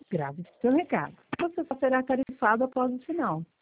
Grave seu recado. Você só será tarifado após o sinal.